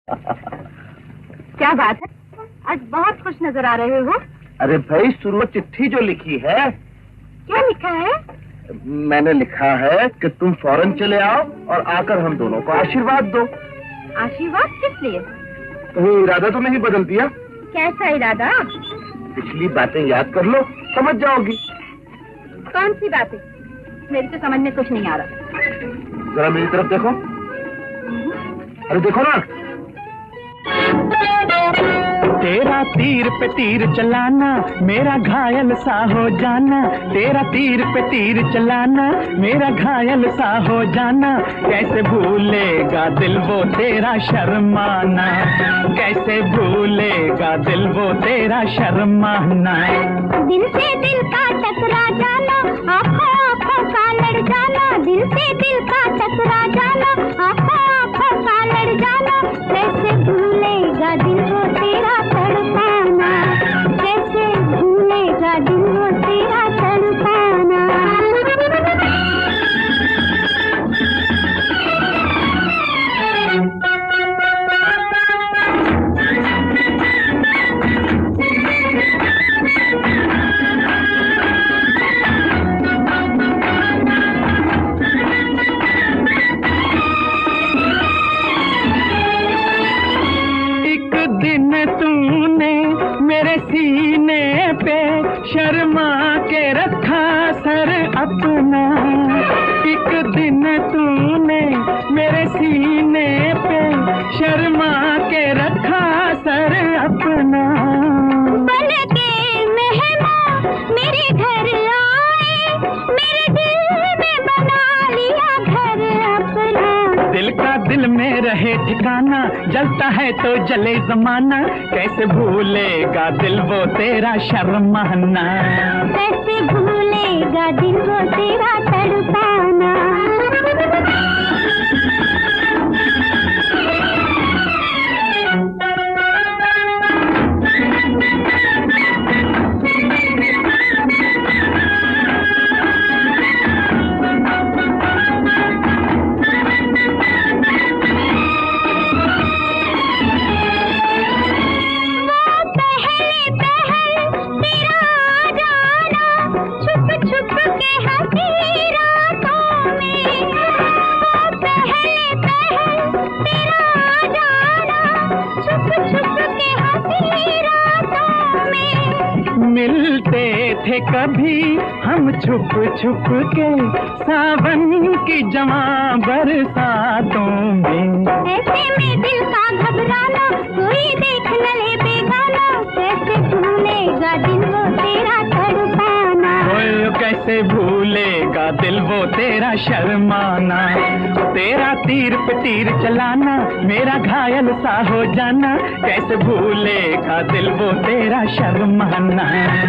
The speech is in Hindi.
क्या बात है, आज बहुत खुश नजर आ रहे हो। अरे भाई, शुरू चिट्ठी जो लिखी है। क्या लिखा है? मैंने लिखा है कि तुम फौरन चले आओ और आकर हम दोनों को आशीर्वाद दो। आशीर्वाद किस लिए? कहीं इरादा तो नहीं बदल दिया? कैसा इरादा? पिछली बातें याद कर लो, समझ जाओगी। कौन सी बातें? मेरी तो समझ में कुछ नहीं आ रहा। जरा मेरी तरफ देखो। अरे देखो ना। तेरा तीर पे तीर चलाना, मेरा घायल सा हो जाना। तेरा तीर पे तीर चलाना, मेरा घायल सा हो जाना। कैसे भूलेगा दिल वो तेरा शर्माना, कैसे भूलेगा दिल वो तेरा शर्माना। दिल से दिल का टकरा जाना, आँखों आँखों का लड़ जाना। दिल से दिल का टकरा जाना, आँखों आँखों का लड़ जाना। कैसे भूलेगा दिल वो तेरा तड़पाना, कैसे भूलेगा दिल वो तेरा तड़पाना। सीने पे शर्मा के रखा सर अपना। एक दिन तूने मेरे सीने पे शर्मा के रखा सर अपना। बन के मेहमान मेरे घर आए, मेरे दिल में बना लिया घर अपना। दिल का दिल में रहे ठिकाना, जलता है तो जले जमाना। कैसे भूलेगा दिल वो तेरा शर्माना, कैसे भूलेगा दिल वो तेरा तड़पाना। मिलते थे कभी हम छुप छुप के, सावन की जमा बरसातों में। ऐसे में दिल का घबराना, कोई देख न ले बेगाना। कैसे भूलेगा दिल वो तेरा तड़पाना, ओए कैसे भूलेगा दिल वो तेरा शर्माना। तेरा तीर पे तीर चलाना, मेरा घायल सा हो जाना। कैसे भूलेगा दिल वो तेरा शर्माना।